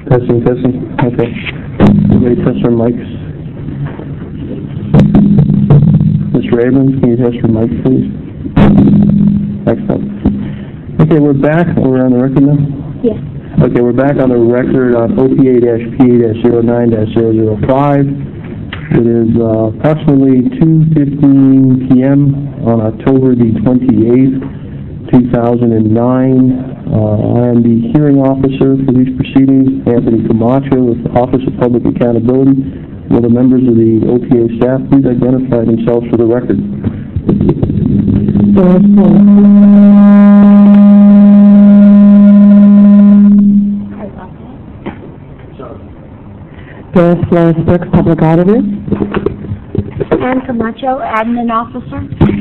Testing. Okay. Everybody test their mics. Mr. Abrams, can you test your mic, please? Excellent. Okay, we're back. We're on the record now? Yes. Okay, we're back on the record on OPA-PA-09-005. It is approximately 2:15 p.m. on October the 28th, 2009. I am the hearing officer for these proceedings, Anthony Camacho with the Office of Public Accountability. Will the members of the OPA staff please identify themselves for the record? Doris Flores Brooks, Public Auditor. Ann Camacho, Admin Officer.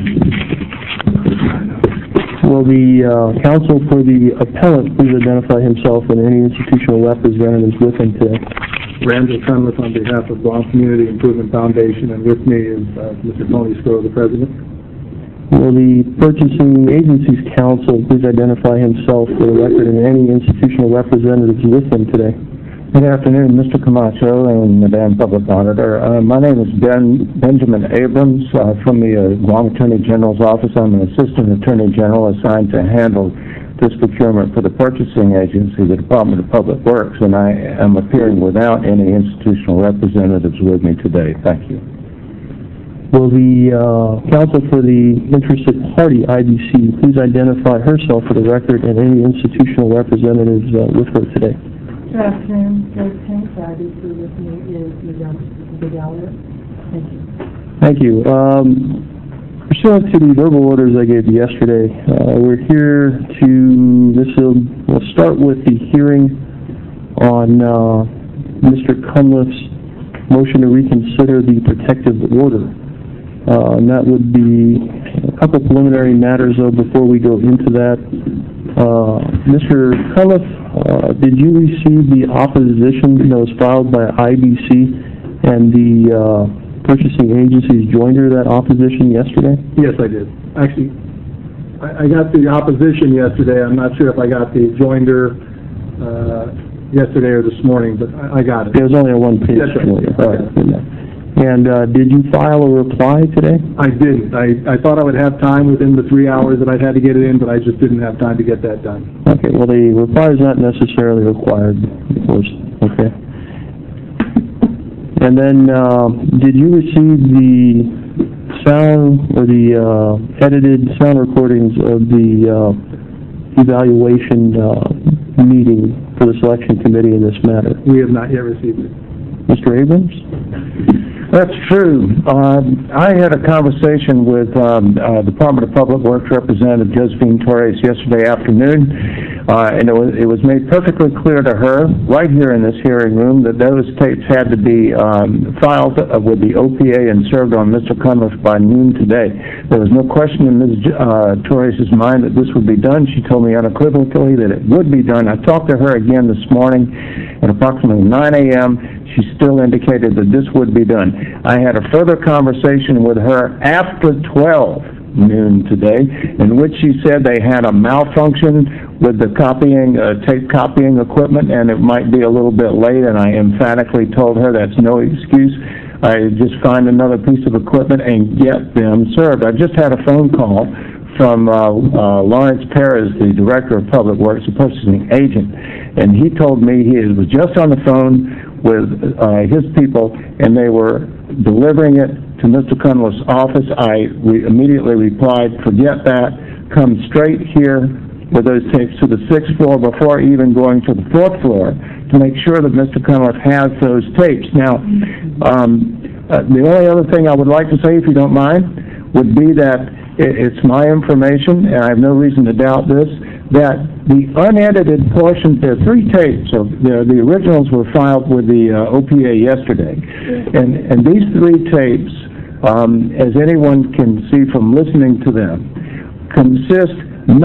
Will the counsel for the appellant please identify himself and any institutional representatives with him today? Randall Cunliffe on behalf of Guam Community Improvement Foundation, and with me is Mr. Tony Stroh, the president. Will the purchasing agency's counsel please identify himself for the record and any institutional representatives with him today? Good afternoon, Mr. Camacho and Madam Public Auditor. My name is Benjamin Abrams from the Guam Attorney General's Office. I'm an Assistant Attorney General assigned to handle this procurement for the purchasing agency, the Department of Public Works, and I am appearing without any institutional representatives with me today. Thank you. Will the counsel for the interested party, IBC, please identify herself for the record and any institutional representatives with her today? Good afternoon, Joyce Payne, IBC. With me is Madame Vidal. Thank you. Thank you. Pursuant to the verbal orders I gave you yesterday, we're here to, we'll start with the hearing on Mr. Cunliffe's motion to reconsider the protective order. And that would be a couple preliminary matters, though, before we go into that. Mr. Cunliffe, did you receive the opposition that was filed by IBC and the purchasing agency's joinder that opposition yesterday? Yes, I did. Actually, I got the opposition yesterday. I'm not sure if I got the joinder yesterday or this morning, but I got it. There was only a one-page joinder. All right. And did you file a reply today? I didn't. I thought I would have time within the 3 hours that I'd had to get it in, but I just didn't have time to get that done. Okay, well, the reply is not necessarily required, of course. Okay. And then, did you receive the sound or the edited sound recordings of the evaluation meeting for the selection committee in this matter? We have not yet received it. Mr. Abrams? That's true. I had a conversation with Department of Public Works Representative Josephine Torres yesterday afternoon, and it was made perfectly clear to her, right here in this hearing room, that those tapes had to be filed with the OPA and served on Mr. Cunliffe by noon today. There was no question in Ms. Torres' mind that this would be done. She told me unequivocally that it would be done. I talked to her again this morning at approximately 9 a.m. She still indicated that this would be done. I had a further conversation with her after 12 noon today, in which she said they had a malfunction with the tape copying equipment, and it might be a little bit late, and I emphatically told her that's no excuse. I just find another piece of equipment and get them served. I just had a phone call from Lawrence Perez, the Director of Public Works, the purchasing agent, and he told me he was just on the phone with his people, and they were delivering it to Mr. Cunliffe's office. I immediately replied, forget that, come straight here with those tapes to the 6th floor before even going to the 4th floor to make sure that Mr. Cunliffe has those tapes. Now, the only other thing I would like to say, if you don't mind, would be that it's my information, and I have no reason to doubt this, that the unedited portions, there are 3 tapes, so the originals were filed with the OPA yesterday, and these 3 tapes, as anyone can see from listening to them, consist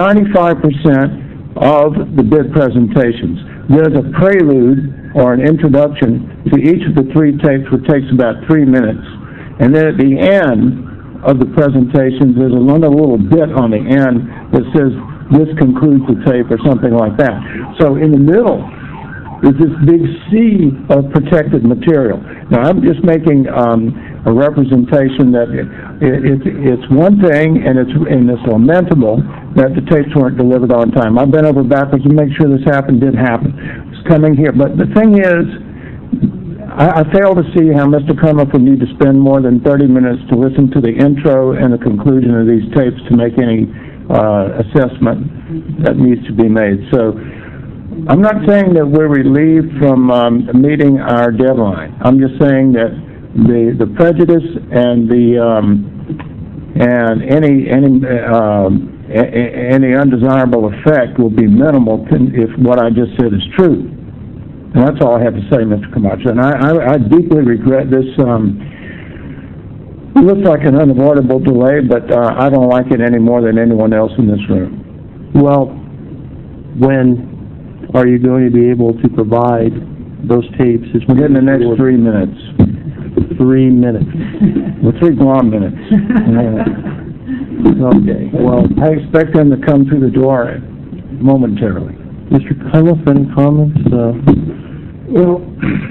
95% of the bid presentations. There's a prelude or an introduction to each of the 3 tapes, which takes about 3 minutes, and then at the end of the presentations, there's another little bit on the end that says, this concludes the tape, or something like that. So in the middle is this big sea of protected material. Now, I'm just making a representation that it's one thing, and it's lamentable that the tapes weren't delivered on time. I've been over backwards to make sure this did happen. It's coming here. But the thing is, I fail to see how Mr. Cunliffe would need to spend more than 30 minutes to listen to the intro and the conclusion of these tapes to make any assessment that needs to be made. So I'm not saying that we're relieved from meeting our deadline. I'm just saying that the prejudice and any undesirable effect will be minimal if what I just said is true. And that's all I have to say, Mr. Camacho. And I deeply regret this. It looks like an unavoidable delay, but I don't like it any more than anyone else in this room. Well, when are you going to be able to provide those tapes? Within the next 3 minutes. 3 minutes. Well, 3 long minutes. Okay. Well, I expect them to come through the door momentarily. Mr. Cunliffe, any comments? Well,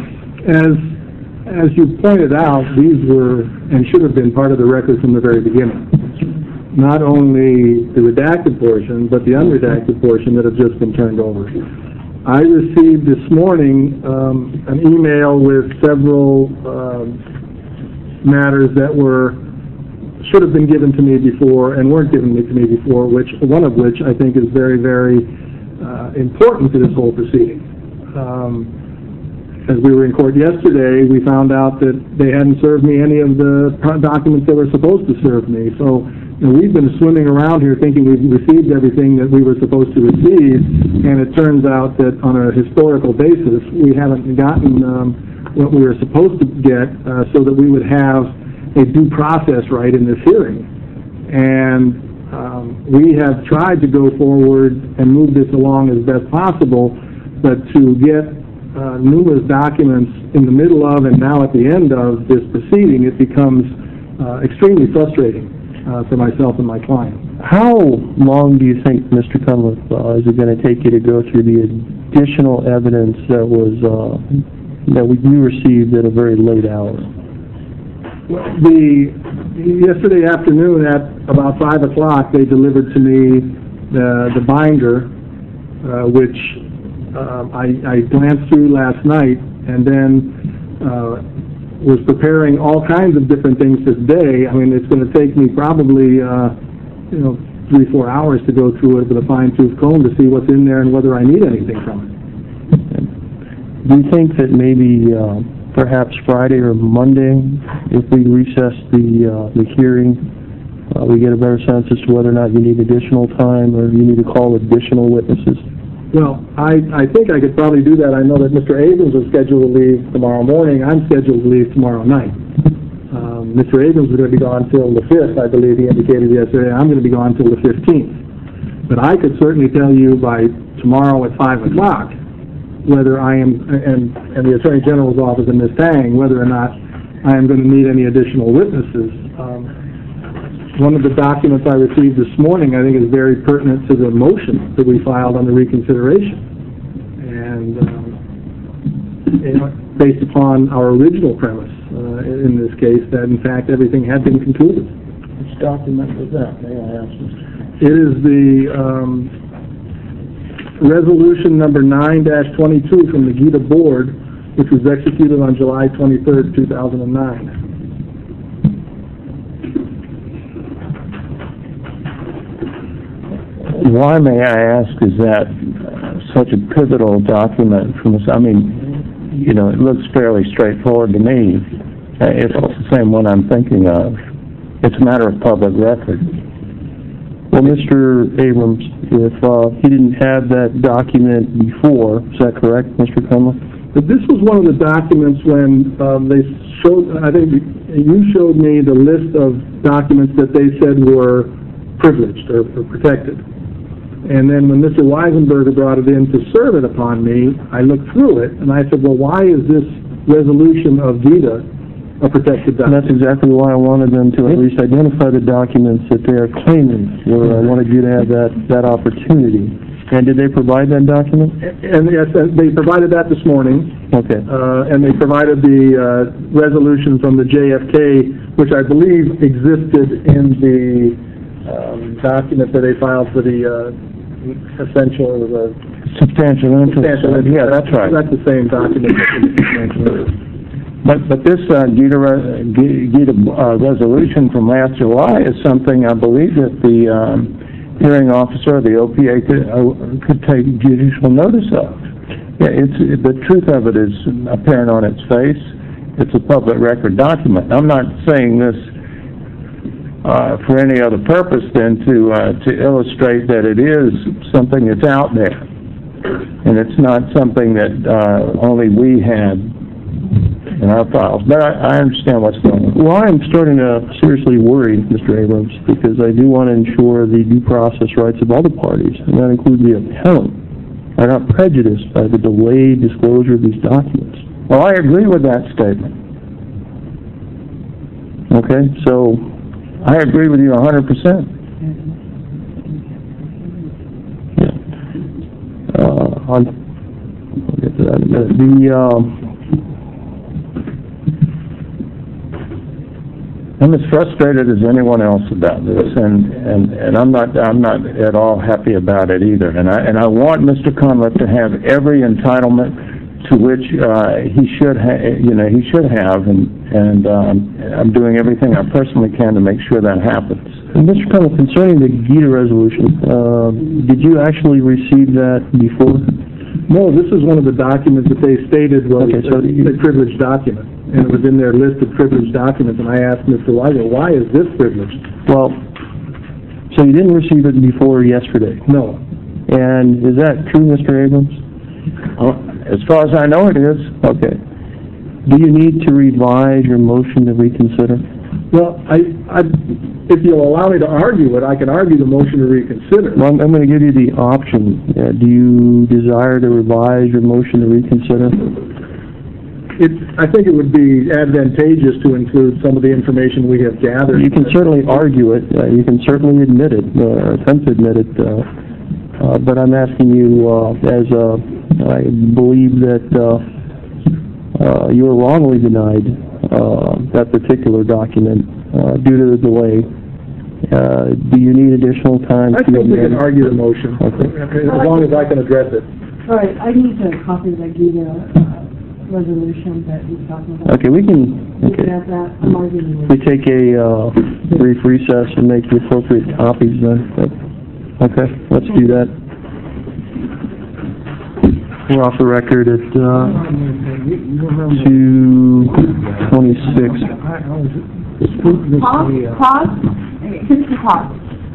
as you pointed out, these were and should have been part of the record from the very beginning. Not only the redacted portion, but the unredacted portion that have just been turned over. I received this morning an email with several matters that should have been given to me before and weren't given to me before, one of which I think is very, very important to this whole proceeding. As we were in court yesterday, we found out that they hadn't served me any of the documents that were supposed to serve me. So we've been swimming around here thinking we've received everything that we were supposed to receive, and it turns out that on a historical basis, we haven't gotten what we were supposed to get so that we would have a due process right in this hearing. And we have tried to go forward and move this along as best possible, but to get numerous documents in the middle of and now at the end of this proceeding, it becomes extremely frustrating for myself and my client. How long do you think, Mr. Cunliffe, is it going to take you to go through the additional evidence that you received at a very late hour? Yesterday afternoon at about 5 o'clock, they delivered to me the binder, which I glanced through last night, and then was preparing all kinds of different things today. I mean, it's going to take me probably 3-4 hours to go through it with a fine-tooth comb to see what's in there and whether I need anything from it. Do you think that maybe perhaps Friday or Monday, if we recess the hearing, we get a better sense as to whether or not you need additional time or you need to call additional witnesses? Well, I think I could probably do that. I know that Mr. Abrams was scheduled to leave tomorrow morning. I'm scheduled to leave tomorrow night. Mr. Abrams is going to be gone till the 5th, I believe he indicated yesterday. I'm going to be gone till the 15th. But I could certainly tell you by tomorrow at 5 o'clock whether I am, and the Attorney General's office and Ms. Tang, whether or not I am going to need any additional witnesses. One of the documents I received this morning I think is very pertinent to the motion that we filed on the reconsideration. And based upon our original premise in this case that in fact everything had been concluded. Which document was that, may I ask? It is the resolution number 9-22 from the GITA board, which was executed on July 23rd, 2009. Why, may I ask, is that such a pivotal document from us? I mean, it looks fairly straightforward to me. It's the same one I'm thinking of. It's a matter of public record. Well, Mr. Abrams, if he didn't have that document before, is that correct, Mr. Cunliffe? But this was one of the documents when they showed, I think you showed me the list of documents that they said were privileged or protected. And then when Mr. Weisenberger brought it in to serve it upon me, I looked through it, and I said, well, why is this resolution of GITA a protected document? And that's exactly why I wanted them to at least identify the documents that they are claiming, where I wanted you to have that opportunity. And did they provide that document? And yes, they provided that this morning. Okay. And they provided the resolution from the JFK, which I believe existed in the document that they filed for the essential, Substantial interest. Yeah, that's right. That's the same document. But this GITA resolution from last July is something I believe that the hearing officer, the OPA, could take judicial notice of. Yeah, the truth of it is apparent on its face. It's a public record document. I'm not saying this for any other purpose than to illustrate that it is something that's out there, and it's not something that only we had in our files. But I understand what's going on. Well, I'm starting to seriously worry, Mr. Abrams, because I do want to ensure the due process rights of all the parties, and that includes the appellant, are not prejudiced by the delayed disclosure of these documents. Well, I agree with that statement. Okay, so I agree with you 100%. Yeah. I'll get to that in a minute. I'm as frustrated as anyone else about this, and I'm not at all happy about it either. And I want Mr. Cunliffe to have every entitlement to which he should have, and I'm doing everything I personally can to make sure that happens. And Mr. Cunliffe, concerning the GITA resolution, did you actually receive that before? No, this is one of the documents that they stated was a privileged document, and it was in their list of privileged documents, and I asked Mr. Weiger, why is this privileged? Well, so you didn't receive it before yesterday? No. And is that true, Mr. Abrams? As far as I know, it is. Okay. Do you need to revise your motion to reconsider? Well, if you'll allow me to argue it, I can argue the motion to reconsider. Well, I'm going to give you the option. Do you desire to revise your motion to reconsider? I think it would be advantageous to include some of the information we have gathered. You can certainly argue it. You can certainly admit it, or attempt to admit it. But I'm asking you, I believe that you were wrongly denied that particular document due to the delay. Do you need additional time? I think we can argue the motion, okay, as long as I can address it. All right, I need a copy of the GITA resolution that you're talking about. Okay, we can. Okay. Have that. I'm arguing with We take a brief recess and make the appropriate copies then. Okay, let's do that. We're off the record at 2:26. Pause. Finish the pause.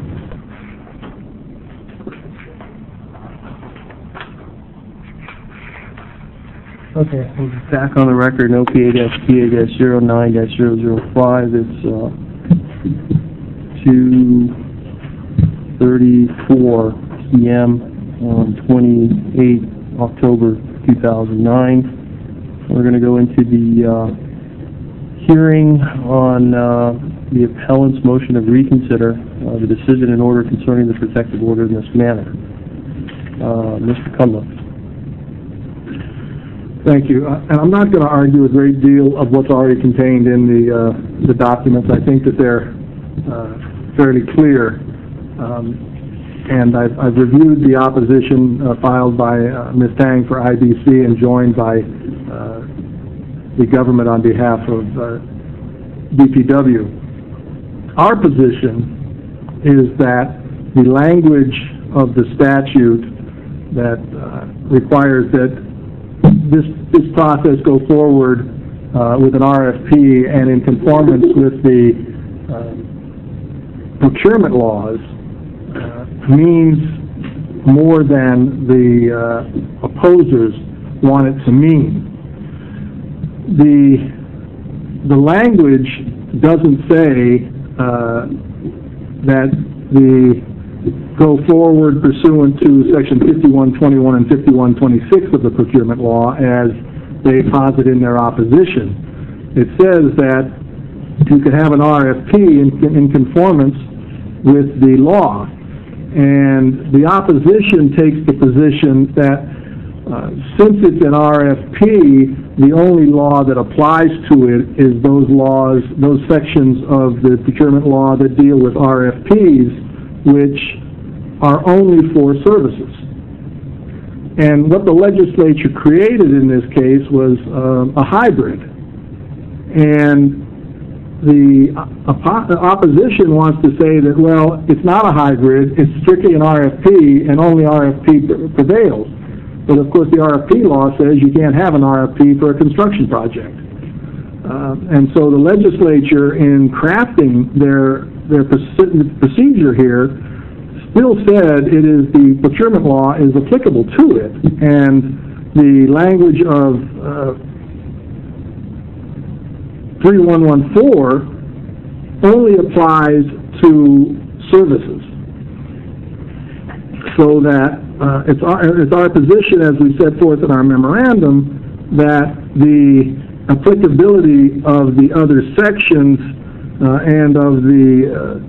Okay, we're back on the record in OPA-PA-09-005. It's 2:34 p.m. on 28 October 2009. We're going to go into the hearing on the appellant's motion to reconsider the decision and order concerning the protective order in this manner. Mr. Cunliffe. Thank you. And I'm not going to argue a great deal of what's already contained in the documents. I think that they're fairly clear. And I've reviewed the opposition filed by Ms. Tang for IBC and joined by the government on behalf of DPW. Our position is that the language of the statute that requires that this process go forward with an RFP and in conformance with the procurement laws means more than the opposers want it to mean. The language doesn't say that the go forward pursuant to Section 5121 and 5126 of the procurement law as they posit in their opposition. It says that you can have an RFP in conformance with the law. And the opposition takes the position that since it's an RFP, the only law that applies to it is those laws, those sections of the procurement law that deal with RFPs, which are only for services. And what the legislature created in this case was a hybrid. And the opposition wants to say that, well, it's not a hybrid, it's strictly an RFP, and only RFP prevails. But of course the RFP law says you can't have an RFP for a construction project. And so the legislature, in crafting their procedure here, still said it is the procurement law is applicable to it, and the language of 3114 only applies to services. So that it's our position, as we set forth in our memorandum, that the applicability of the other sections and of the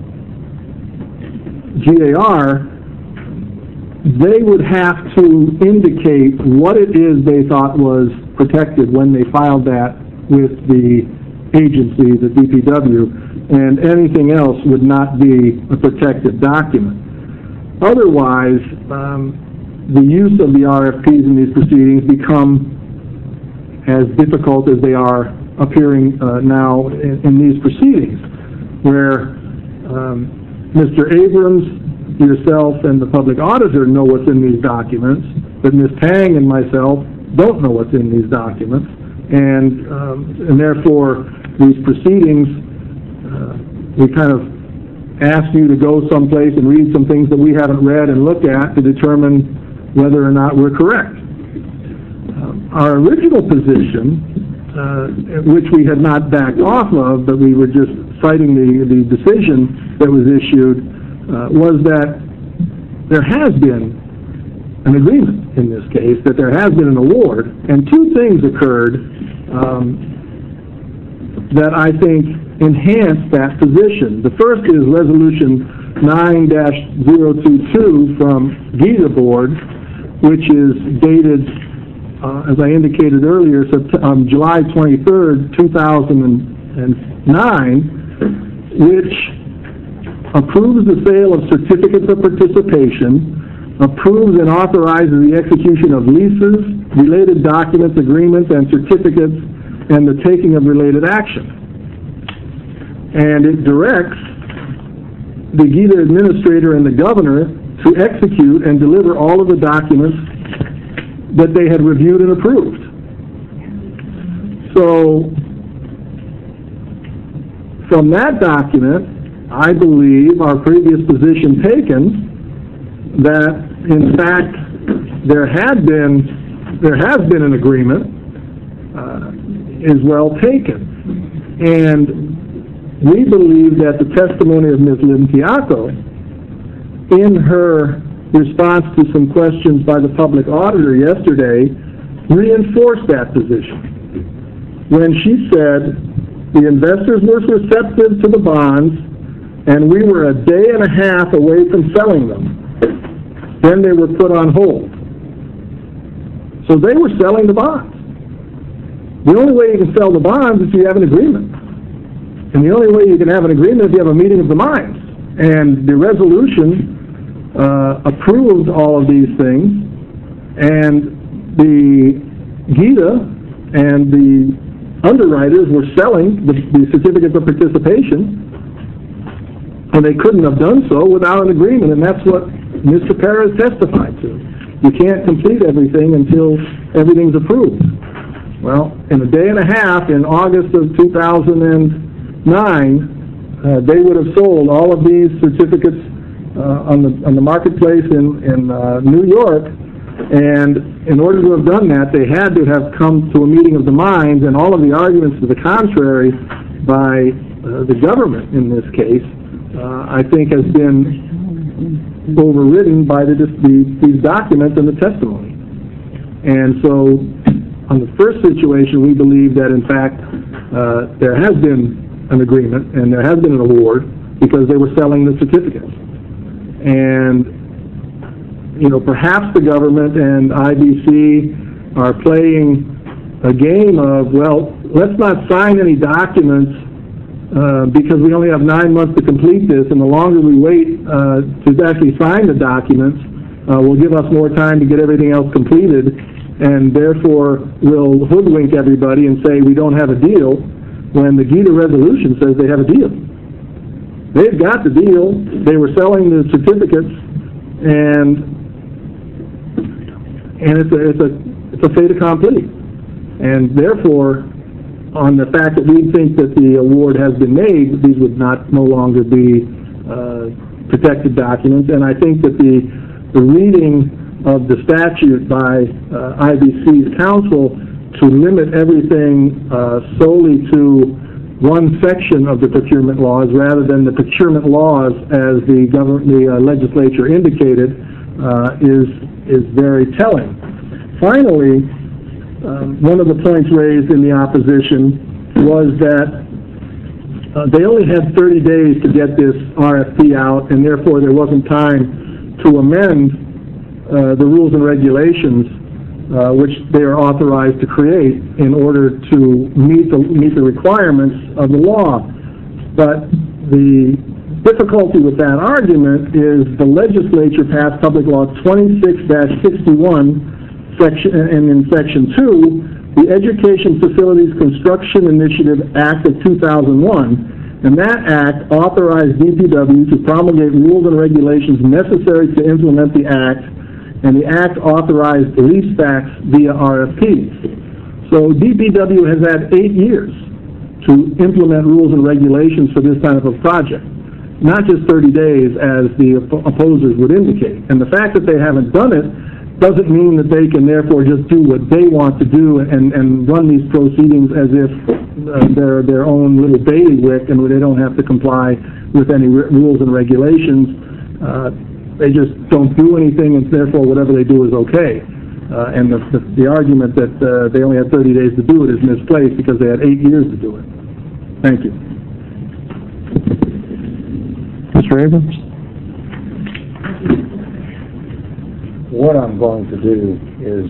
GAR, they would have to indicate what it is they thought was protected when they filed that with the agency, the DPW, and anything else would not be a protected document. Otherwise, the use of the RFPs in these proceedings become as difficult as they are appearing now in these proceedings, where Mr. Abrams, yourself, and the public auditor know what's in these documents, but Ms. Tang and myself don't know what's in these documents, and therefore these proceedings, we kind of ask you to go someplace and read some things that we haven't read and look at to determine whether or not we're correct. Our original position, which we had not backed off of, but we were just citing the decision that was issued, was that there has been an agreement in this case, that there has been an award, and two things occurred that I think enhanced that position. The first is Resolution 9-022 from GITA Board, which is dated, as I indicated earlier, July 23rd, 2009, which approves the sale of certificates of participation, approves and authorizes the execution of leases, related documents, agreements, and certificates, and the taking of related action. And it directs the GITA administrator and the governor to execute and deliver all of the documents that they had reviewed and approved. So, from that document, I believe our previous position taken that, in fact, there has been an agreement is well taken. And we believe that the testimony of Ms. Limpiaco, in her response to some questions by the public auditor yesterday, reinforced that position. When she said the investors were receptive to the bonds and we were a day and a half away from selling them, then they were put on hold. So they were selling the bonds. The only way you can sell the bonds is if you have an agreement. And the only way you can have an agreement is if you have a meeting of the minds. And the resolution approved all of these things, and the GITA and the underwriters were selling the certificates of participation, and they couldn't have done so without an agreement, and that's what Mr. Perez testified to. You can't complete everything until everything's approved. Well, in a day and a half, in August of 2009, they would have sold all of these certificates on the marketplace in New York, and in order to have done that, they had to have come to a meeting of the minds, and all of the arguments to the contrary by the government in this case, I think has been overridden by these documents and the testimony. And so, on the first situation, we believe that, in fact, there has been an agreement and there has been an award because they were selling the certificates. And perhaps the government and IBC are playing a game of, well, let's not sign any documents because we only have 9 months to complete this, and the longer we wait to actually sign the documents will give us more time to get everything else completed, and therefore will hoodwink everybody and say we don't have a deal, when the GETA resolution says they have a deal. They've got the deal. They were selling the certificates, and it's a fait accompli. And therefore, on the fact that we think that the award has been made, these would no longer be protected documents. And I think that the reading of the statute by IBC's counsel to limit everything solely to one section of the procurement laws rather than the procurement laws as the legislature indicated is very telling. Finally, one of the points raised in the opposition was that they only had 30 days to get this RFP out, and therefore there wasn't time to amend the rules and regulations which they are authorized to create in order to meet the requirements of the law. But the difficulty with that argument is the legislature passed Public Law 26-61, in Section 2, the Education Facilities Construction Initiative Act of 2001, and that act authorized DPW to promulgate rules and regulations necessary to implement the act, and the act authorized lease backs via RFPs. So DPW has had 8 years to implement rules and regulations for this type of project, not just 30 days as the opposers would indicate. And the fact that they haven't done it doesn't mean that they can therefore just do what they want to do and run these proceedings as if they're their own little bailiwick and they don't have to comply with any rules and regulations. They just don't do anything, and therefore whatever they do is okay. And the argument that they only had 30 days to do it is misplaced because they had 8 years to do it. Thank you. Mr. Abrams? What I'm going to do is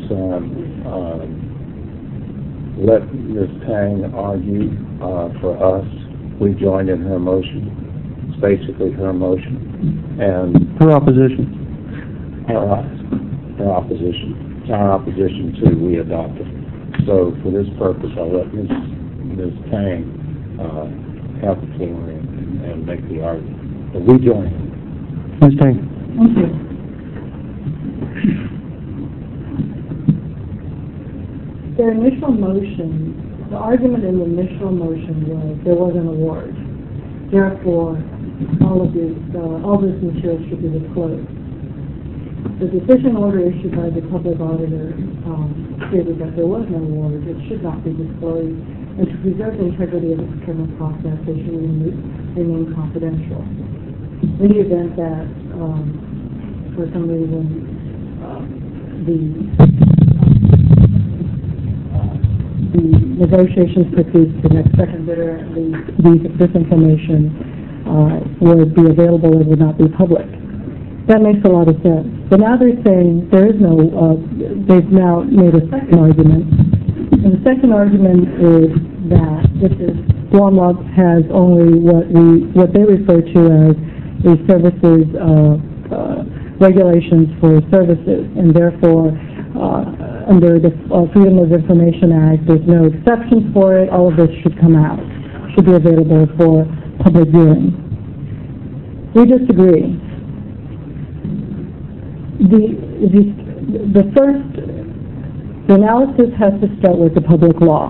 let Ms. Tang argue for us. We joined in her motion. It's basically her motion. And Her opposition. our opposition. It's our opposition to we adopt it. So for this purpose, I'll let Ms. Tang have the floor and make the argument. But we join. Ms. Tang. Thank you. Their initial motion, the argument in the initial motion was there was an award. Therefore, all this material should be disclosed. The decision order issued by the public auditor stated that there was no award. It should not be disclosed, and to preserve the integrity of the procurement process, they should remain confidential. In the event that, for some reason, the negotiations proceed to the next second bidder, this information would be available and would not be public. That makes a lot of sense. But now they're saying there is no, they've now made a second argument. And the second argument is that Guam Law has only what they refer to as the services, regulations for services, and therefore under the Freedom of Information Act, there's no exceptions for it. All of this should come out, should be available for public viewing. We disagree. The analysis has to start with the Public Law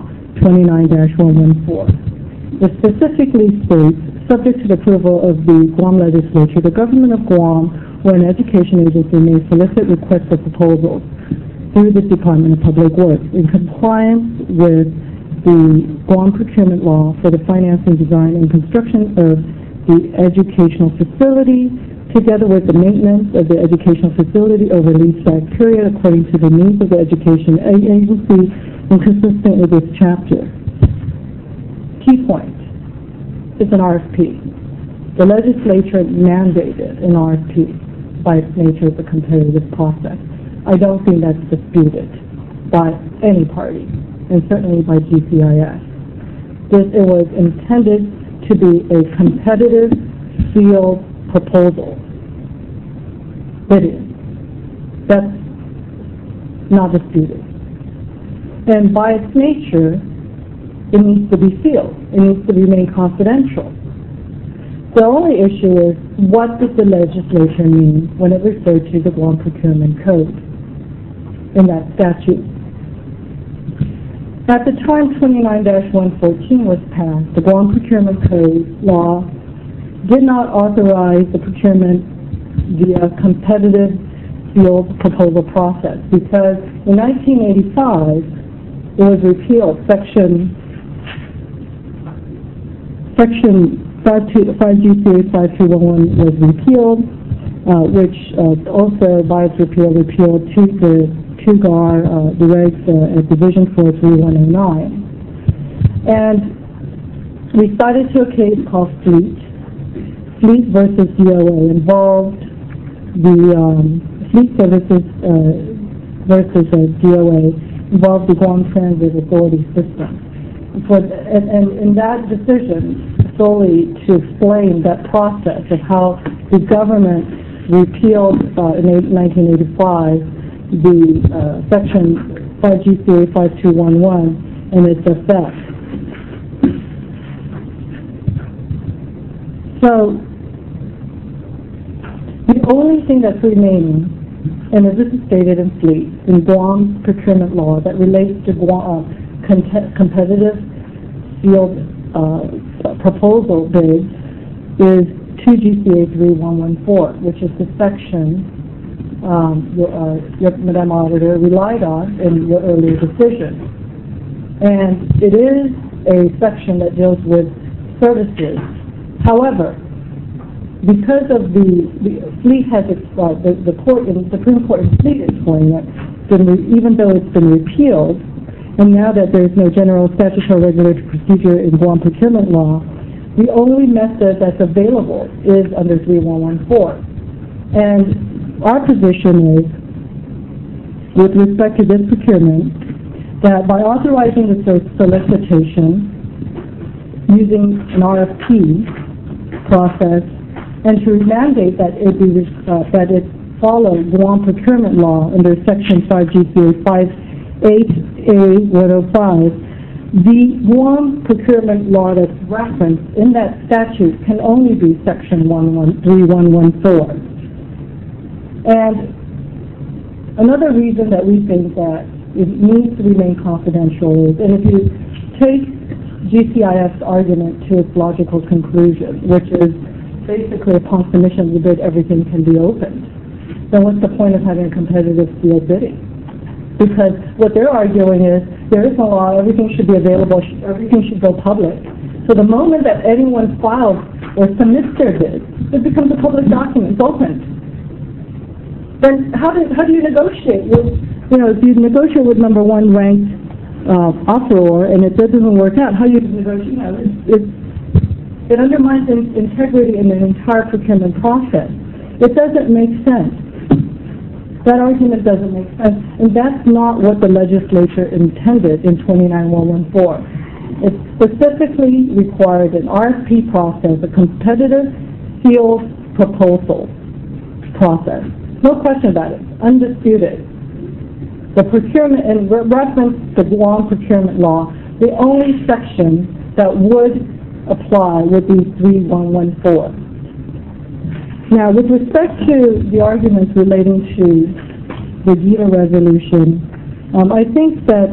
29-114. It specifically states, subject to the approval of the Guam legislature, the government of Guam or an education agency may solicit requests for proposals through the Department of Public Works in compliance with the Guam procurement law for the financing, design, and construction of the educational facility, together with the maintenance of the educational facility over a leaseback period according to the needs of the education agency and consistent with this chapter. Key point, it's an RFP. The legislature mandated an RFP. by its nature, is a competitive process. I don't think that's disputed by any party, and certainly by GCIS. It was intended to be a competitive sealed proposal bidding. That's not disputed. And by its nature, it needs to be sealed. It needs to remain confidential. The only issue is, what does the legislature mean when it referred to the Guam Procurement Code in that statute? At the time 29-114 was passed, the Guam Procurement Code law did not authorize the procurement via competitive sealed proposal process, because in 1985 it was repealed. Section 5 GCA 5211 was repealed, which also by its repeal repealed TUGAR, the regs at Division 4 3109. And we cited to a case called Fleet versus DOA, involved the Fleet Services versus DOA, involved the Guam Transit Authority system. And in that decision, solely to explain that process of how the government repealed in 1985 the Section 5 GCA 5211 and its effect. So, the only thing that's remaining, and as this is stated in Fleet, in Guam procurement law that relates to Guam competitive sealed proposal bids, is 2 GCA 3114, which is the section Madam Auditor relied on in your earlier decision. And it is a section that deals with services. However, because of the Fleet has the court in Supreme Court in Fleet explained that even though it's been repealed, and now that there's no general statutory regulatory procedure in Guam procurement law, the only method that's available is under 3114. And our position is, with respect to this procurement, that by authorizing the solicitation using an RFP process and to mandate that it follow Guam procurement law under Section 5 GCA 58A 105, the Guam procurement law that's referenced in that statute can only be Section 3114. And another reason that we think that it needs to remain confidential is, and if you take GCIF's argument to its logical conclusion, which is basically upon submission of the bid, everything can be opened, then what's the point of having a competitive sealed bidding? Because what they're arguing is, there is no law, everything should be available, everything should go public. So the moment that anyone files or submits their bid, it becomes a public document, it's opened. Then how do you negotiate with, if you negotiate with number one ranked offeror and it doesn't work out, how do you negotiate? It undermines integrity in the entire procurement process. It doesn't make sense. That argument doesn't make sense, and that's not what the legislature intended in 29114. It specifically required an RFP process, a competitive sealed proposal process. No question about it, undisputed. The procurement, in reference to Guam procurement law, the only section that would apply would be 3114. Now, with respect to the arguments relating to the GITA resolution, I think that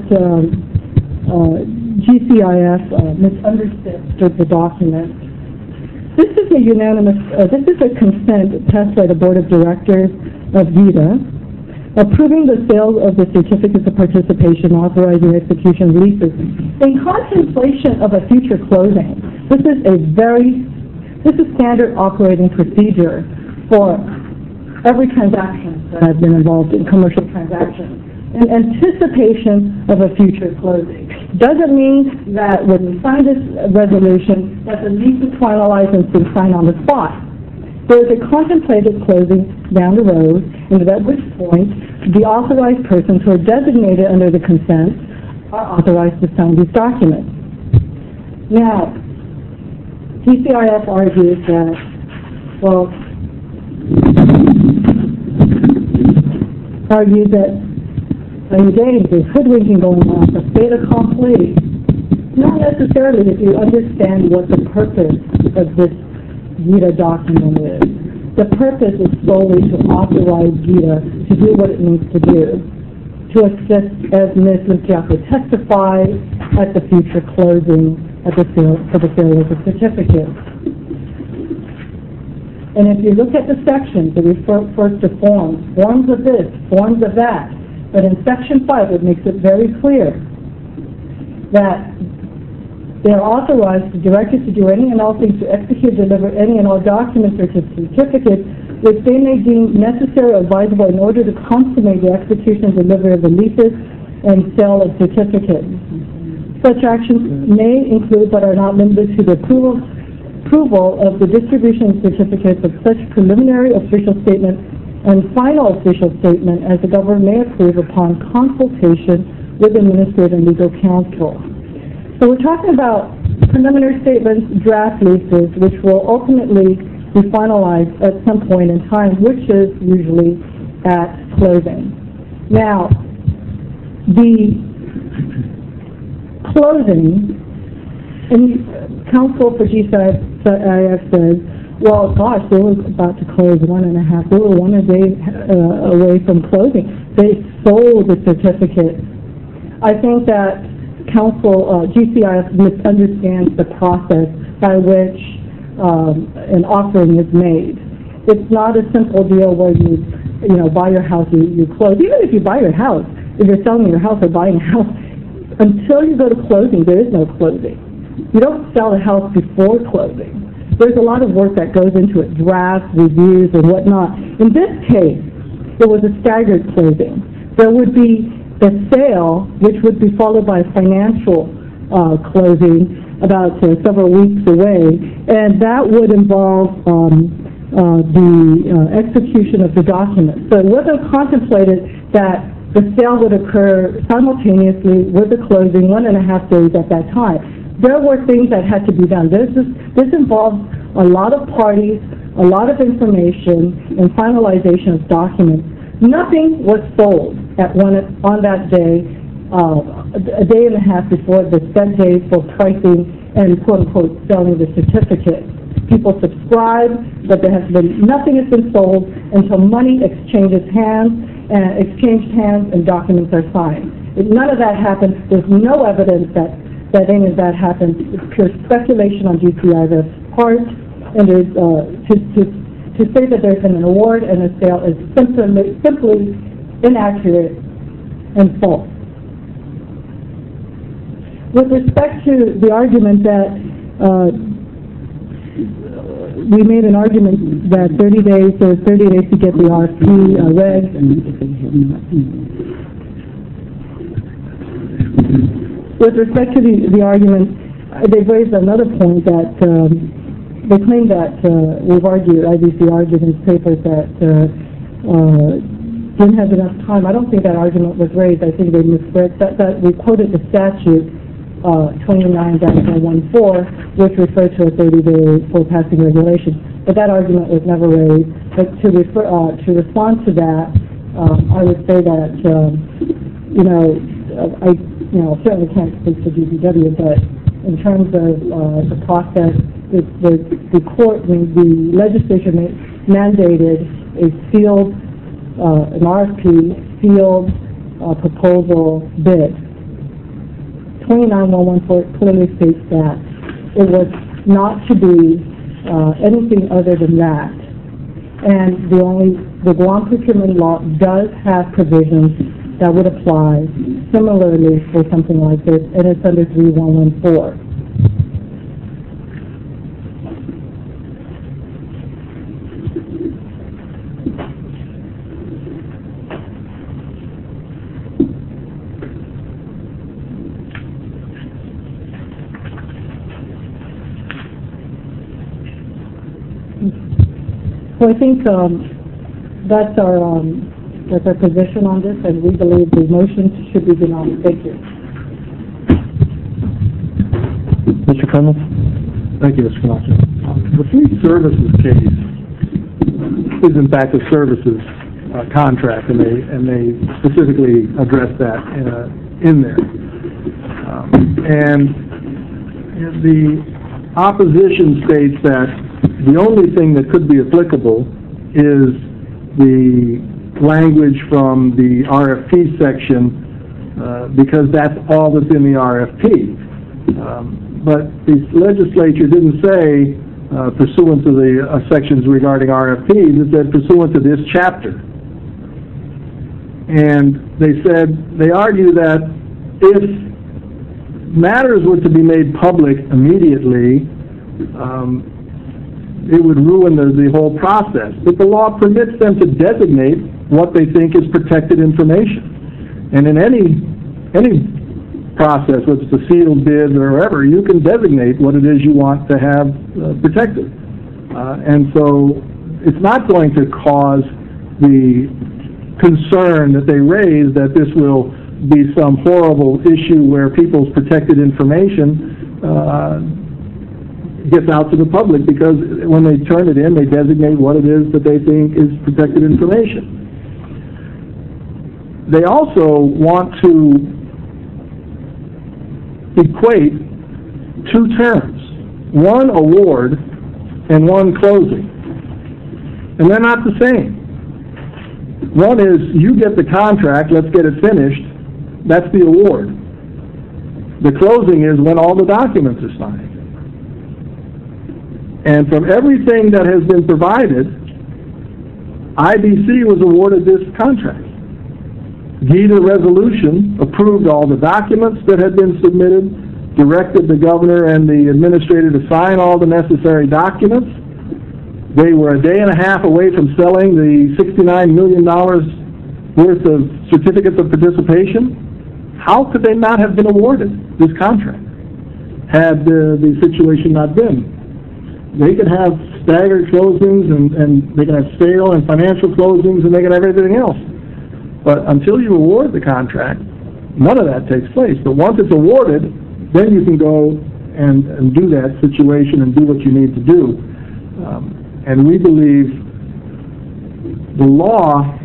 GCIF misunderstood the document. This is a consent passed by the Board of Directors of GITA, approving the sale of the certificates of participation, authorizing execution of leases in contemplation of a future closing. This is standard operating procedure for every transaction that I've been involved in, commercial transactions, in anticipation of a future closing. Doesn't mean that when we sign this resolution that the lease is finalized and it's signed on the spot. There is a contemplated closing down the road, and at which point the authorized persons who are designated under the consent are authorized to sign these documents. Now, GCIS argues that, well, there's hoodwinking going on, a fait accompli. Not necessarily if you understand what the purpose of this VITA document is. The purpose is solely to authorize VITA to do what it needs to do, to assist as Ms. Luciaco testified at the future closing at the sale, for the sale of the certificate. And if you look at the sections, it refers to forms of this, forms of that. But in Section 5, it makes it very clear that they are authorized to direct you to do any and all things to execute, deliver any and all documents or certificates which they may deem necessary or advisable in order to consummate the execution and delivery of the leases and sale of certificates. Such actions may include but are not limited to the approval of the distribution of certificates of such preliminary official statement and final official statement as the government may approve upon consultation with administrative and legal counsel. So we're talking about preliminary statements, draft leases, which will ultimately be finalized at some point in time, which is usually at closing. Now, the closing, and counsel for GCIS says, well, gosh, they were about to close 1.5. They were 1 day away from closing. They sold the certificate. I think that GCIS misunderstands the process by which an offering is made. It's not a simple deal where you buy your house, you close. Even if you buy your house, if you're selling your house or buying a house, until you go to closing, there is no closing. You don't sell a house before closing. There's a lot of work that goes into it, drafts, reviews, and whatnot. In this case, there was a staggered closing. There would be the sale, which would be followed by a financial closing about several weeks away, and that would involve the execution of the document. So it wasn't contemplated that the sale would occur simultaneously with the closing 1.5 days at that time. There were things that had to be done. This involves a lot of parties, a lot of information, and finalization of documents. Nothing was sold on that day, a day and a half before the set date for pricing and quote-unquote selling the certificate. People subscribe, but nothing has been sold until money exchanged hands and documents are signed. None of that happened. There's no evidence that any of that happened. It's pure speculation on GCI's part, and there's to say that there's been an award and a sale is simply inaccurate and false. With respect to the argument that we made an argument that 30 days to get the RFP read. With respect to the argument, they've raised another point that they claim that we've argued, IBC argued in its papers that didn't have enough time. I don't think that argument was raised. I think they misread that we quoted the statute 29-114, which referred to a 30-day for passing regulation. But that argument was never raised. But to respond to that, I would say that I certainly can't speak to DPW, but in terms of the process, the legislature mandated a sealed, an RFP, sealed proposal bid. 29-114 clearly states that it was not to be anything other than that. And the Guam procurement law does have provisions that would apply similarly for something like this, and it's under 3114. So I think, that's our position on this, and we believe the motion should be denied. Thank you. Mr. Clemens? Thank you, Mr. Camacho. The fleet services case is in fact a services contract, and they specifically address that in there. And the opposition states that the only thing that could be applicable is the language from the RFP section, because that's all that's in the RFP. But the legislature didn't say pursuant to the sections regarding RFPs, it said pursuant to this chapter. And they argue that if matters were to be made public immediately, it would ruin the whole process. But the law permits them to designate what they think is protected information. And in any process, whether it's a sealed bid or wherever, you can designate what it is you want to have protected. And so it's not going to cause the concern that they raise that this will be some horrible issue where people's protected information gets out to the public, because when they turn it in, they designate what it is that they think is protected information. They also want to equate two terms, one award and one closing. And they're not the same. One is, you get the contract, let's get it finished, that's the award. The closing is when all the documents are signed. And from everything that has been provided, IBC was awarded this contract. GETA resolution approved all the documents that had been submitted, directed the governor and the administrator to sign all the necessary documents. They were a day and a half away from selling the $69 million worth of certificates of participation. How could they not have been awarded this contract had the situation not been? They could have staggered closings, and they can have sale and financial closings, and they can have everything else. But until you award the contract, none of that takes place. But once it's awarded, then you can go and do that situation and do what you need to do. And we believe the law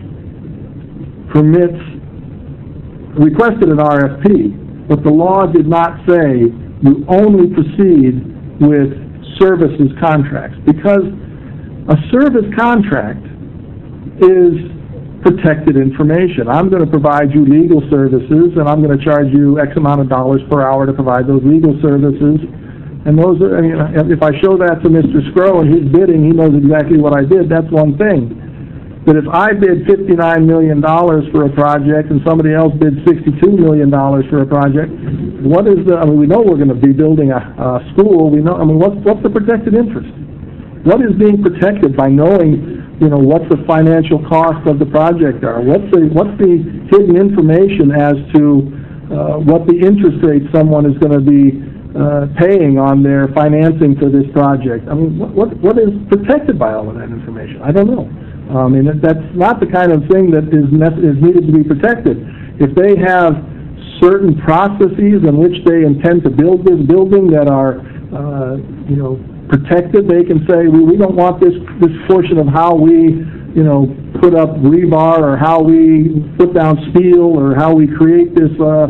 requested an RFP, but the law did not say you only proceed with services contracts, because a service contract is protected information. I'm going to provide you legal services, and I'm going to charge you X amount of dollars per hour to provide those legal services. And those are, if I show that to Mr. Scrow and he's bidding, he knows exactly what I did, that's one thing. But if I bid $59 million for a project and somebody else bids $62 million for a project, what is we know we're going to be building a school. We know, what's the protected interest? What is being protected by knowing, what the financial costs of the project are? What's the hidden information as to what the interest rate someone is going to be paying on their financing for this project? What is protected by all of that information? I don't know. That's not the kind of thing that is needed to be protected. If they have certain processes in which they intend to build this building that are, protected, they can say, we don't want this portion of how we, put up rebar, or how we put down steel, or how we create this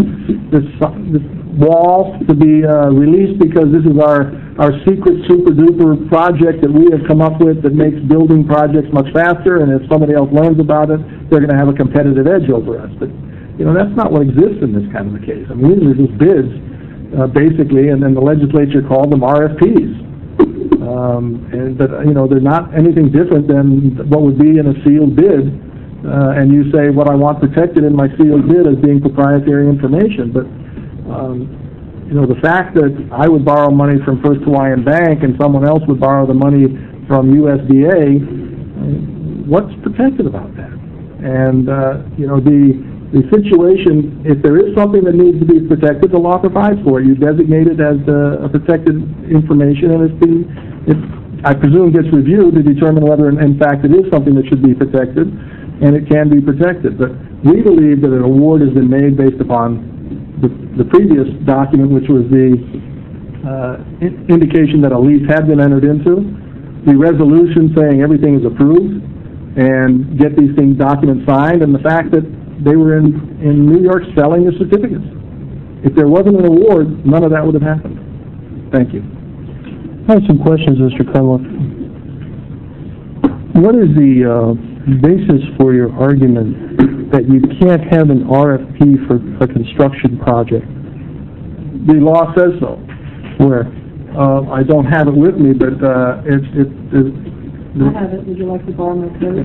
wall to be released, because this is our secret super duper project that we have come up with that makes building projects much faster, and if somebody else learns about it, they're going to have a competitive edge over us. But that's not what exists in this kind of a case. These are just bids, basically, and then the legislature called them RFPs. But they're not anything different than what would be in a sealed bid, and you say what I want protected in my sealed bid as being proprietary information. But the fact that I would borrow money from First Hawaiian Bank and someone else would borrow the money from USDA, what's protected about that? And the situation, if there is something that needs to be protected, the law provides for it. You designate it as a protected information, and I presume gets reviewed to determine whether in fact it is something that should be protected, and it can be protected. But we believe that an award has been made based upon the previous document, which was the indication that a lease had been entered into, the resolution saying everything is approved, and get these documents signed, and the fact that they were in New York selling the certificates. If there wasn't an award, none of that would have happened. Thank you. I have some questions, Mr. Cunliffe. What is the basis for your argument that you can't have an RFP for a construction project? The law says so. Where? I don't have it with me, but I have it. Would you like to borrow my code?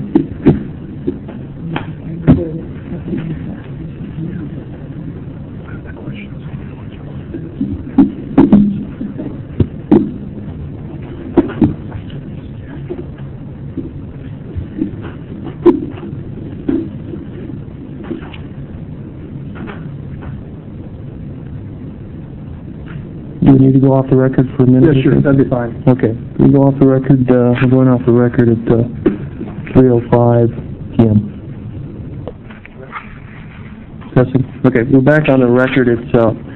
Do we need to go off the record for a minute? yeah, sure, that'd be fine. Okay. We go off the record, we're going off the record at 3:05 p.m. Testing. Okay, we're back on the record. It's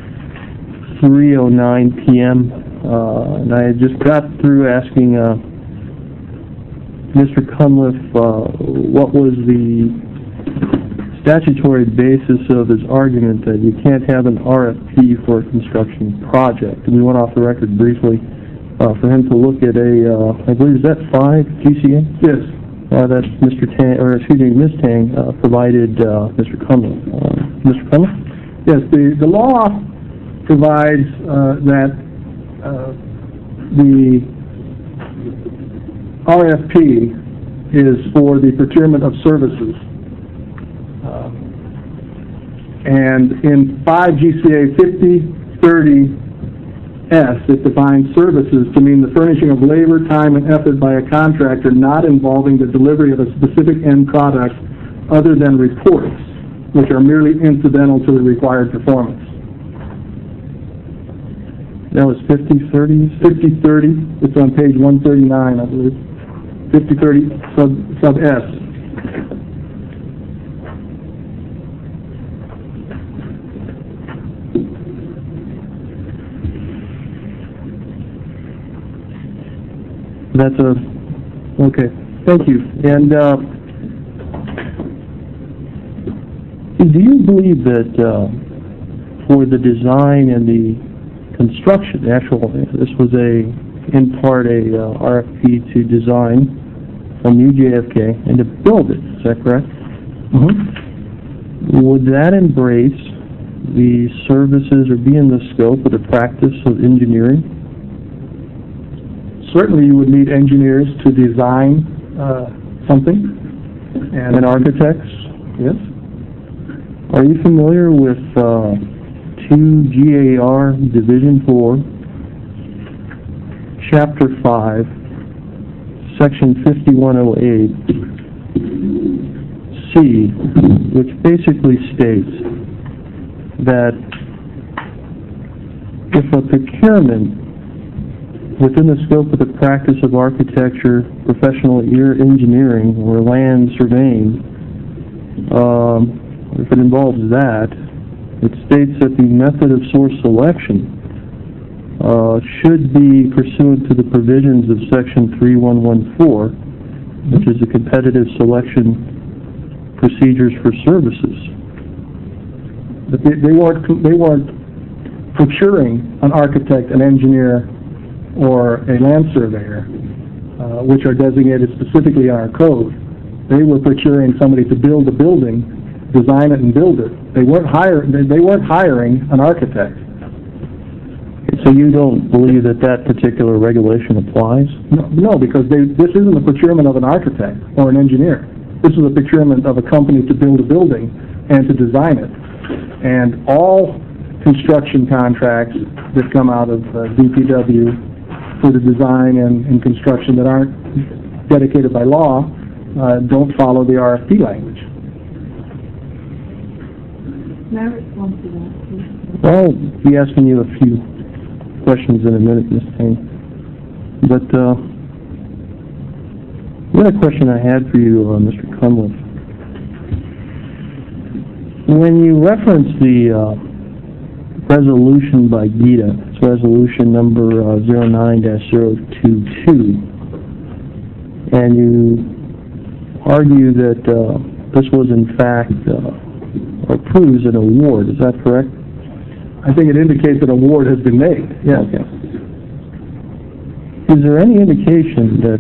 3:09 p.m. And I just got through asking Mr. Cunliffe what was the statutory basis of his argument that you can't have an RFP for a construction project. And we went off the record briefly for him to look at I believe, is that 5 GCA? Yes. That Mr. Tang, or excuse me, Ms. Tang provided Mr. Cunliffe. Mr. Cunliffe? Yes, the law provides that the RFP is for the procurement of services. And in 5 GCA 5030S, it defines services to mean the furnishing of labor, time, and effort by a contractor not involving the delivery of a specific end product other than reports, which are merely incidental to the required performance. That was 5030? 5030, it's on page 139, I believe. 5030 sub S. That's okay. Thank you. And do you believe that for the design and the construction, this was in part a RFP to design a new JFK and to build it, is that correct? Mm-hmm. Would that embrace the services or be in the scope of the practice of engineering? Certainly you would need engineers to design something. And architects? Yes. Are you familiar with 2 GAR Division 4, Chapter 5, Section 5108C, which basically states that if a procurement within the scope of the practice of architecture, professional engineering, or land surveying, if it involves that, it states that the method of source selection should be pursuant to the provisions of Section 3114, which is the competitive selection procedures for services. But they weren't procuring an architect, an engineer, or a land surveyor, which are designated specifically in our code. They were procuring somebody to build a building, design it, and build it. They weren't hiring an architect. So you don't believe that particular regulation applies? No, because this isn't a procurement of an architect or an engineer. This is a procurement of a company to build a building and to design it. And all construction contracts that come out of DPW for the design and construction that aren't dedicated by law don't follow the RFP language. May I respond to that, please? Well, I'll be asking you a few questions in a minute, Ms. Tang. But The other question I had for you, Mr. Cunliffe, when you reference the resolution by GITA, it's resolution number 09-022, and you argue that this was in fact or proves an award, is that correct? I think it indicates an award has been made, yes. Okay. Is there any indication that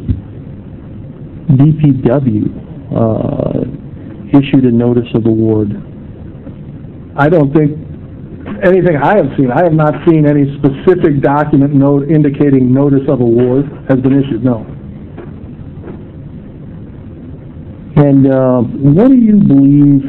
DPW issued a notice of award? I don't think anything I have seen. I have not seen any specific document indicating notice of award has been issued, no. And what do you believe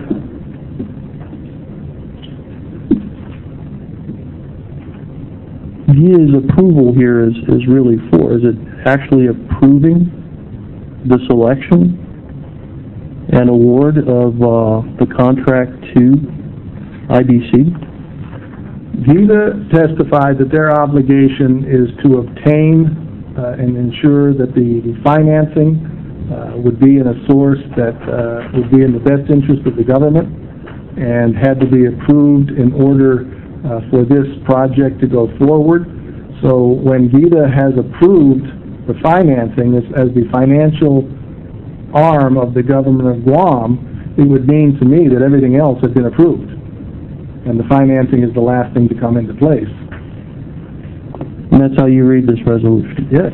GIA's approval here is really for? Is it actually approving the selection and award of the contract to IBC? GITA testified that their obligation is to obtain and ensure that the financing would be in a source that would be in the best interest of the government and had to be approved in order for this project to go forward. So when GITA has approved the financing as the financial arm of the government of Guam, it would mean to me that everything else has been approved. And the financing is the last thing to come into place. And that's how you read this resolution? Yes.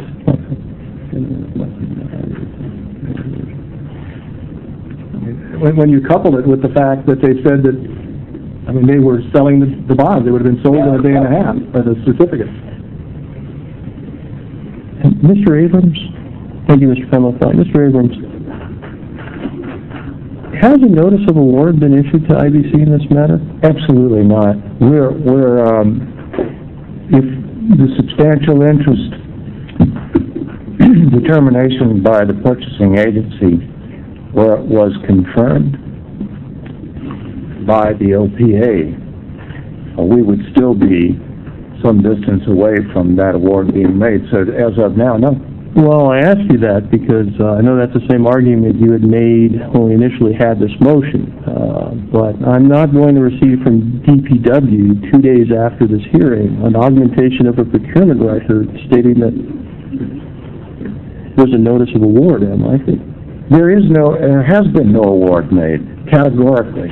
When you couple it with the fact that they said that, I mean, they were selling the bonds, they would have been sold in a day and a half, or the certificates. Mr. Abrams? Thank you, Mr. Cunliffe. Mr. Abrams, has a notice of award been issued to IBC in this matter? Absolutely not. If the substantial interest determination by the purchasing agency was confirmed by the OPA, we would still be some distance away from that award being made. So as of now, no. Well, I asked you that because I know that's the same argument you had made when we initially had this motion. But I'm not going to receive from DPW 2 days after this hearing an augmentation of a procurement record stating that there's a notice of award, am I? There has been no award made, categorically.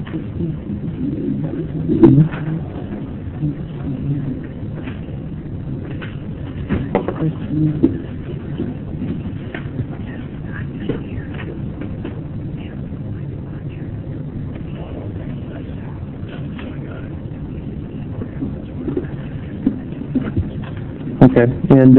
Okay, and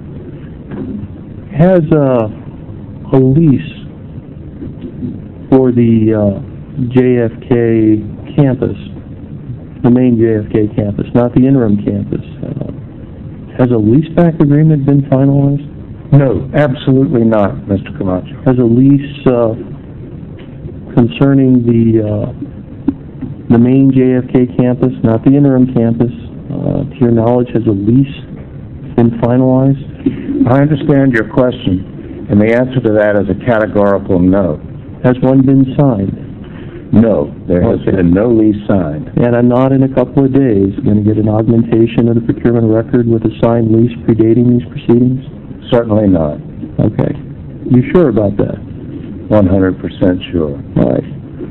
has a lease for the JFK campus, the main JFK campus, not the interim campus, has a leaseback agreement been finalized? No, absolutely not, Mr. Camacho. Has a lease concerning the main JFK campus, not the interim campus, to your knowledge, has a lease been finalized? I understand your question, and the answer to that is a categorical no. Has one been signed? No, there has been no lease signed. And I'm not in a couple of days going to get an augmentation of the procurement record with a signed lease predating these proceedings? Certainly not. Okay. You sure about that? 100% sure. All right.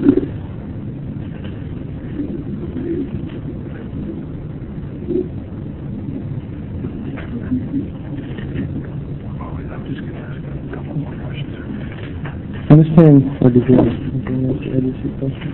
Ms. Payne, or did you have anything else to add to your question?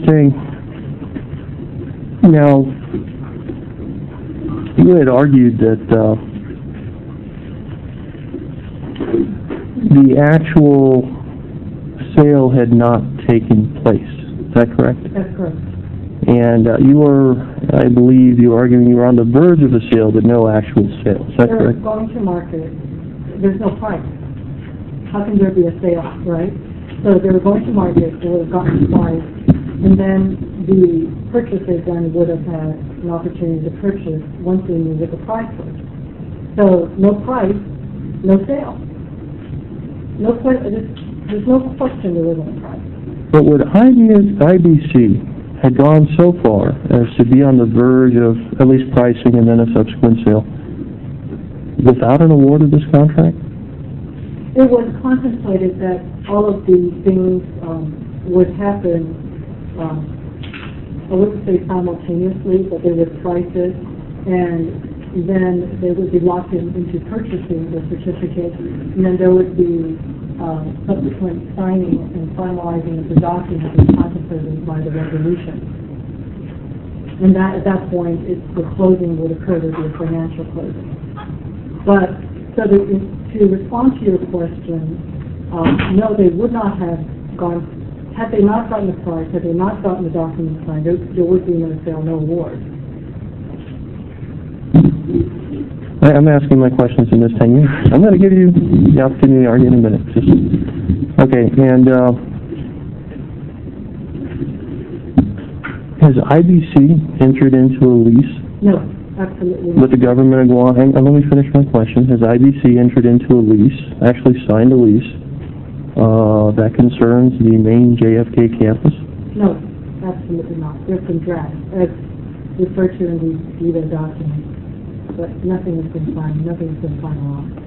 saying, now, you had argued that the actual sale had not taken place. Is that correct? That's correct. And you were, I believe, you were arguing you were on the verge of a sale, but no actual sale. Is that They're correct? going to market, there's no price. How can there be a sale, right? So they were going to market, they would have gotten the price, and then the purchasers then would have had an opportunity to purchase once they knew what the price was. So no price, no sale. No there's no question there wasn't a price. But would IBC had gone so far as to be on the verge of at least pricing and then a subsequent sale without an award of this contract? It was contemplated that all of these things would happen, I wouldn't say simultaneously, but they would price it, and then they would be locked into purchasing the certificate, and then there would be subsequent signing and finalizing of the document as contemplated by the resolution. And that, at that point, the closing would occur, there would be a financial closing. But, so to respond to your question, no, they would not have gone, had they not gotten the price, had they not gotten the document signed, there would be no sale, no award. I'm asking my questions in this 10 years. I'm going to give you the opportunity to argue in a minute. Okay, and has IBC entered into a lease? No, absolutely With not. the government of Guam? Let me finish my question. Has IBC entered into a lease, actually signed a lease, that concerns the main JFK campus? No, absolutely not. There's some drafts, as referred to in the DETA document, but nothing has been signed, nothing has been finalized.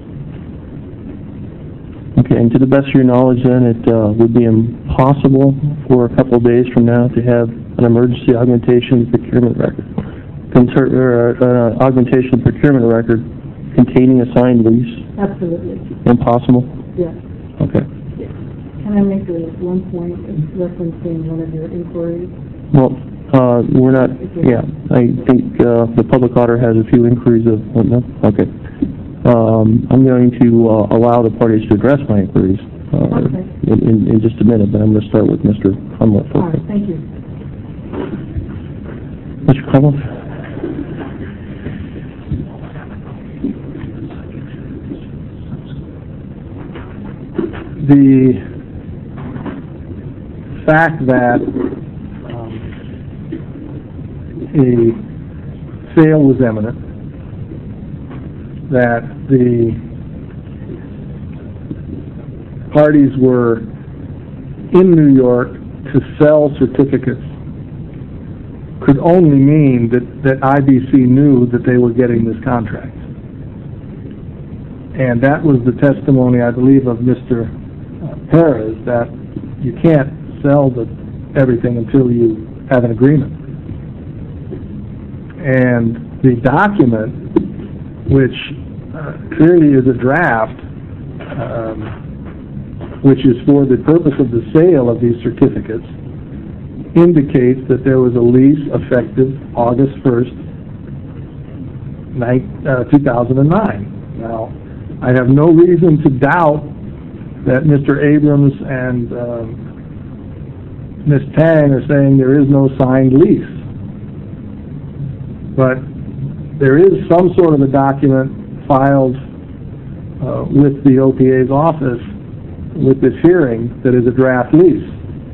Okay, and to the best of your knowledge then, it would be impossible for a couple of days from now to have an emergency augmentation procurement record, augmentation procurement record containing a signed lease? Absolutely, Impossible? yes. Okay. Can I make one point referencing one of your inquiries? Well, we're not, yeah, I think the public auditor has a few inquiries of, no? Okay. I'm going to allow the parties to address my inquiries in just a minute, but I'm going to start with Mr. Cunliffe. All right, thank you. Mr. Cunliffe? The fact that a sale was imminent, that the parties were in New York to sell certificates could only mean that IBC knew that they were getting this contract. And that was the testimony, I believe, of Mr. Perez, that you can't sell everything until you have an agreement. And the document, which clearly is a draft, which is for the purpose of the sale of these certificates, indicates that there was a lease effective August 1st, 2009. Now, I have no reason to doubt that Mr. Abrams and Ms. Tang are saying there is no signed lease. But there is some sort of a document filed with the OPA's office with this hearing that is a draft lease.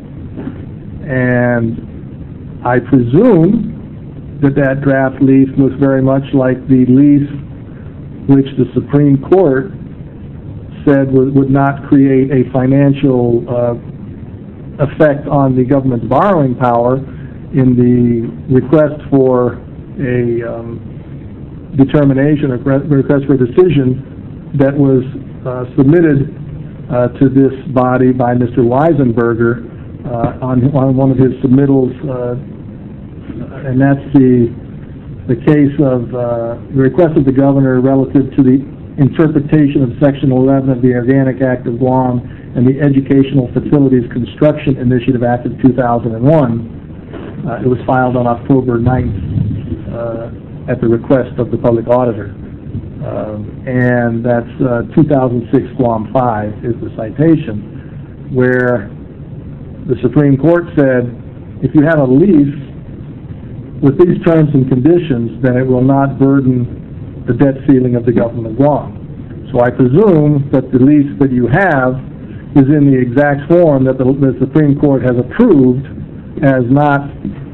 And I presume that draft lease looks very much like the lease which the Supreme Court said would not create a financial effect on the government's borrowing power in the request for a determination, a request for a decision that was submitted to this body by Mr. Weisenberger on one of his submittals, and that's the case of the request of the governor relative to the interpretation of Section 11 of the Organic Act of Guam and the Educational Facilities Construction Initiative Act of 2001. It was filed on October 9th at the request of the public auditor. And that's 2006 Guam 5 is the citation, where the Supreme Court said, if you have a lease with these terms and conditions, then it will not burden the debt ceiling of the government of Guam. So I presume that the lease that you have is in the exact form that the Supreme Court has approved as not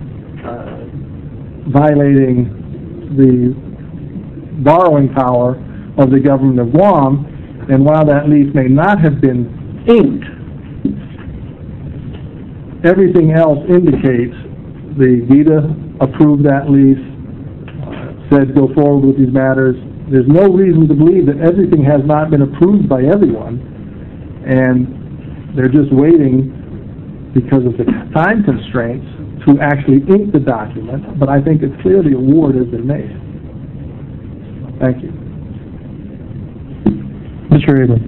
violating the borrowing power of the government of Guam. And while that lease may not have been inked, everything else indicates the VITA approved that lease, said go forward with these matters. There's no reason to believe that everything has not been approved by everyone, and they're just waiting because of the time constraints to actually ink the document, but I think it's clear the award has been made. Thank you. Mr. Abrams.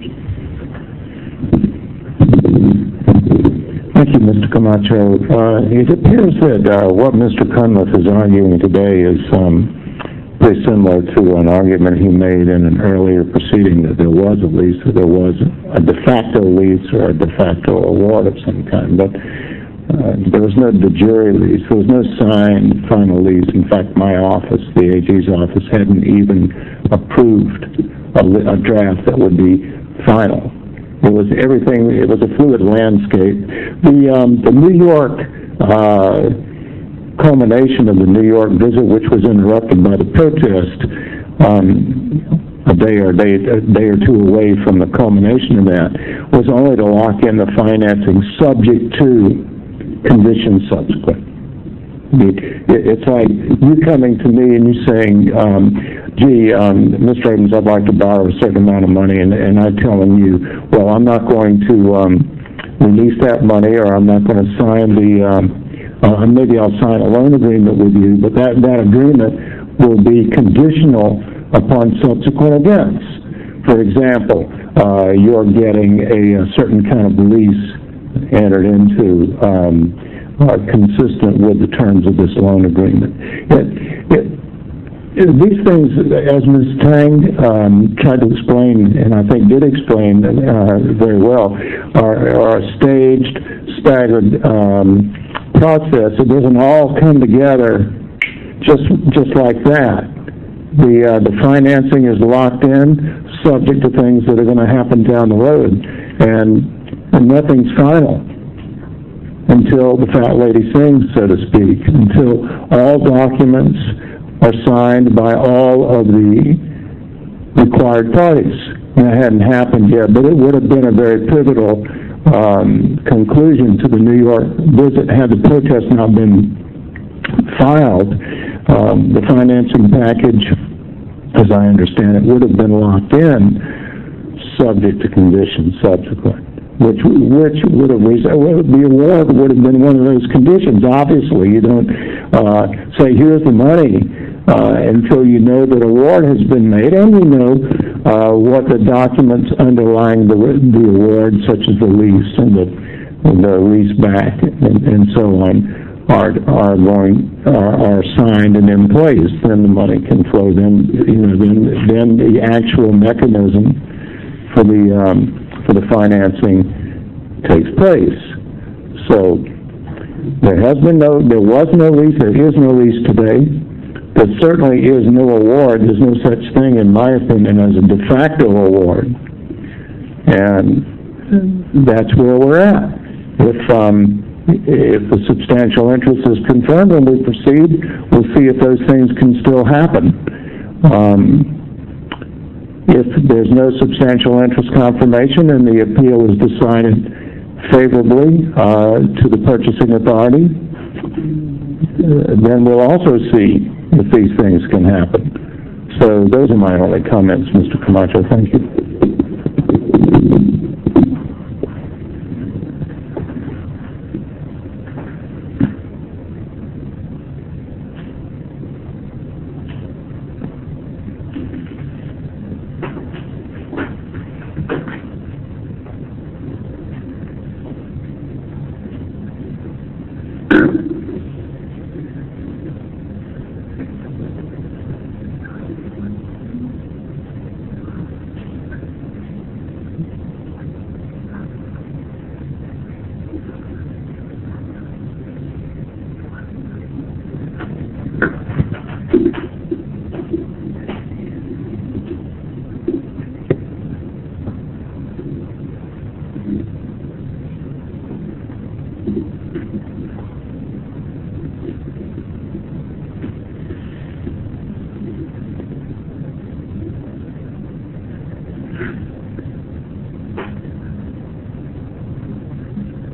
Thank you, Mr. Camacho. It appears that what Mr. Cunliffe is arguing today is pretty similar to an argument he made in an earlier proceeding, that there was a lease, that there was a de facto lease or a de facto award of some kind, but there was no de jure lease. There was no signed final lease. In fact, my office, the AG's office, hadn't even approved a draft that would be final. It was everything. It was a fluid landscape. The New York culmination of the New York visit, which was interrupted by the protest, a day or two away from the culmination of that, was only to lock in the financing subject to conditions subsequent. It's like you coming to me and you saying, gee, Mr. Abrams, I'd like to borrow a certain amount of money, and I'm telling you, well, I'm not going to release that money, or I'm not going to sign maybe I'll sign a loan agreement with you, but that agreement will be conditional upon subsequent events. For example, you're getting a certain kind of lease entered into consistent with the terms of this loan agreement. These things, as Ms. Tang tried to explain, and I think did explain very well, are a staged, staggered process. It doesn't all come together just like that. The financing is locked in, subject to things that are going to happen down the road, and nothing's final until the fat lady sings, so to speak, until all documents are signed by all of the required parties. And that hadn't happened yet, but it would have been a very pivotal conclusion to the New York visit had the protest not been filed. The financing package, as I understand it, would have been locked in, subject to conditions subsequent, which would have the award would have been one of those conditions. Obviously, you don't say here's the money until you know that award has been made, and you know what the documents underlying the award, such as the lease and the lease back and so on, are signed and in place. Then the money can flow. Then the actual mechanism for the financing takes place. So there was no lease. There is no lease today. There certainly is no award. There's no such thing, in my opinion, as a de facto award. And that's where we're at. If the substantial interest is confirmed and we proceed, we'll see if those things can still happen. If there's no substantial interest confirmation and the appeal is decided favorably to the purchasing authority, then we'll also see if these things can happen. So those are my only comments, Mr. Camacho. Thank you.